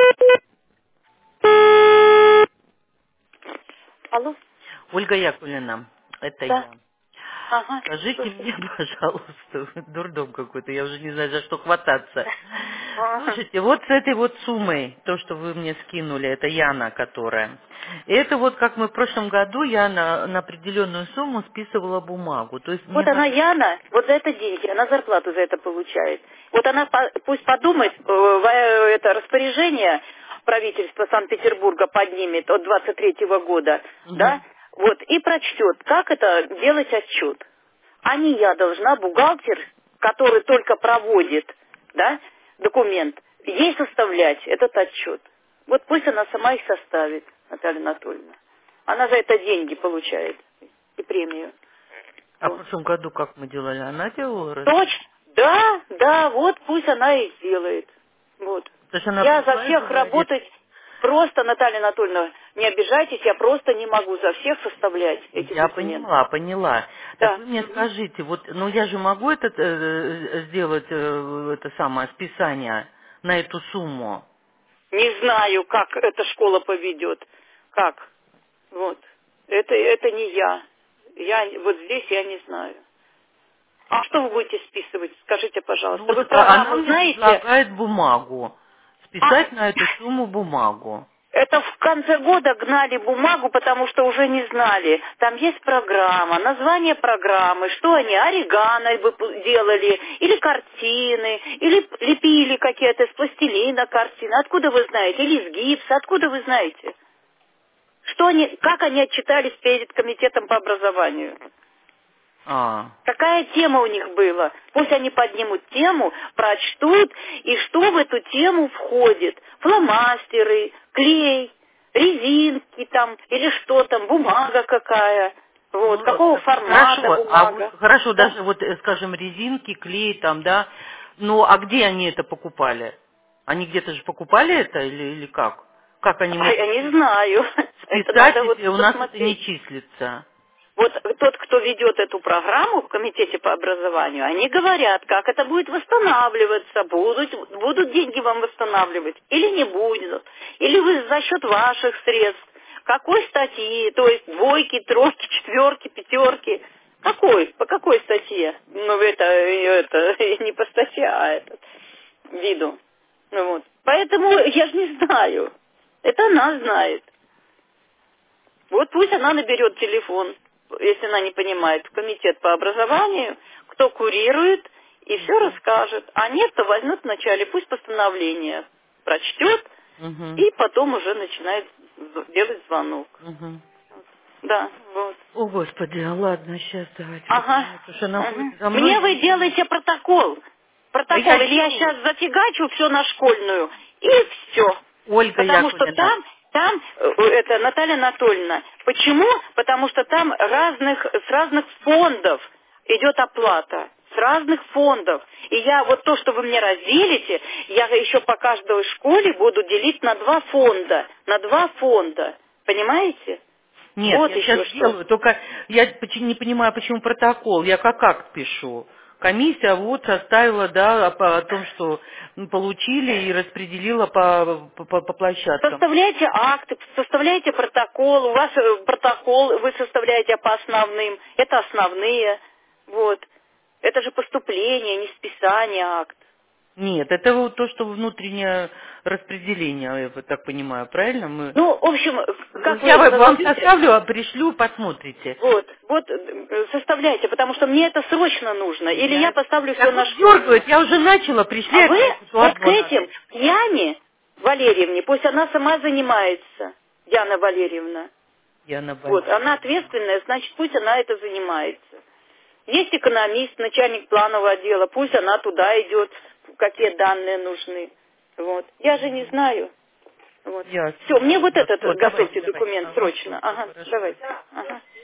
Алло? Ольга Яковлевна, это Да. я. Ага. Скажите Слушаю. мне, пожалуйста, дурдом какой-то, я уже не знаю, за что хвататься. Ага. Слушайте, вот с этой вот суммой, то, что вы мне скинули, это Яна, которая. Это вот как мы в прошлом году, я на определенную сумму списывала бумагу. То есть мне Вот она, надо... Яна, вот за это деньги, она зарплату за это получает. Вот она пусть подумает, это распоряжение правительства Санкт-Петербурга поднимет от 23-го года, да, Мгм. вот, и прочтет, как это делать отчет. А не я должна, бухгалтер, который только проводит, да, документ, ей составлять этот отчет. Вот пусть она сама их составит, Наталья Анатольевна. Она за это деньги получает и премию. А в Вот. прошлом году как мы делали? Она делала? Точно. Да, да, вот пусть она и сделает. Вот. То есть она Я за пришла и всех говорит, работать просто, Наталья Анатольевна, не обижайтесь, я просто не могу за всех составлять эти я документы. поняла, поняла. Так Да. вы мне Мгм. скажите, вот, ну я же могу сделать это самое списание на эту сумму? Не знаю, как эта школа поведет. Как? Вот. Это не я. Я вот здесь я не знаю. А что вы будете списывать? Скажите, Ну пожалуйста. вот Вы она программу мне знаете? предлагает бумагу, А, списать на эту сумму бумагу. это в конце года гнали бумагу, потому что уже не знали. Там есть программа, название программы, что они, оригано бы делали, или картины, или лепили какие-то из пластилина картины. Откуда вы знаете? Или из гипса, откуда вы знаете? Что они, как они отчитались перед комитетом по образованию? А, Какая тема у них была? Пусть они поднимут тему, прочтут, и что в эту тему входит? Фломастеры, клей, резинки там, или что там, бумага какая. Вот, ну какого формата хорошо, а вот бумага. хорошо, Да? даже вот, скажем, резинки, клей там, да, ну а где они это покупали? Они где-то же покупали это или как? Как они А могут я не знаю. Это списать, надо вот если у нас это не посмотреть. числится? Вот тот, кто ведет эту программу в комитете по образованию, они говорят, как это будет восстанавливаться, будут деньги вам восстанавливать или не будут, или вы за счет ваших средств, какой статьи, то есть двойки, тройки, четверки, пятерки, по какой статье? Ну, это не по статье, а этот, виду. Ну, вот. Поэтому я же не знаю. Это она знает. Вот пусть она наберет телефон, если она не понимает, в комитет по образованию, кто курирует, и все расскажет. А нет, то возьмет вначале, пусть постановление прочтет, Угу, и потом уже начинает делать звонок. угу. Да, вот. О, Господи, ладно, сейчас давайте Ага. выполнять, потому что она Мгм. ходит за мной, Мне я вы не понимаю. делаете протокол. Да Протокол. я Или я делаю, сейчас зафигачу все на школьную, и все. Ольга Потому что Яковлевна. это Наталья Анатольевна. Почему? Потому что там с разных фондов идет оплата. С разных фондов. И я вот то, что вы мне разделите, я еще по каждой школе буду делить на два фонда. На два фонда. Понимаете? Нет, Вот я сейчас еще что. сделаю, только я не понимаю, почему протокол. Я как акт пишу. Комиссия вот составила, да, о том, что получили и распределила по площадкам. Составляйте акты, составляйте протокол. У вас протокол вы составляете по основным. Это основные. Вот. Это же поступление, не списание акт. Нет, это вот то, что внутреннее распределение, я вот так понимаю, правильно? Ну, в общем, как Я вы вам продолжите, составлю, а пришлю, посмотрите. вот, составляйте, потому что мне это срочно нужно. Или я поставлю Я все на тут школьную. дергают, я уже начала, пришли А вы опять, что вот к одно этим, надо. к Яне Валерьевне, пусть она сама занимается, Яна Валерьевна. Яна Вот, она Валерьевна. ответственная, значит, пусть она это занимается. Есть экономист, начальник планового отдела, пусть она туда идет, какие данные нужны. Вот. Я же не знаю. Вот. Ясно, Все, мне вот ладно, этот все, давайте, готовьте давайте. документ Ага, срочно. все, Ага, хорошо. давайте. Ага.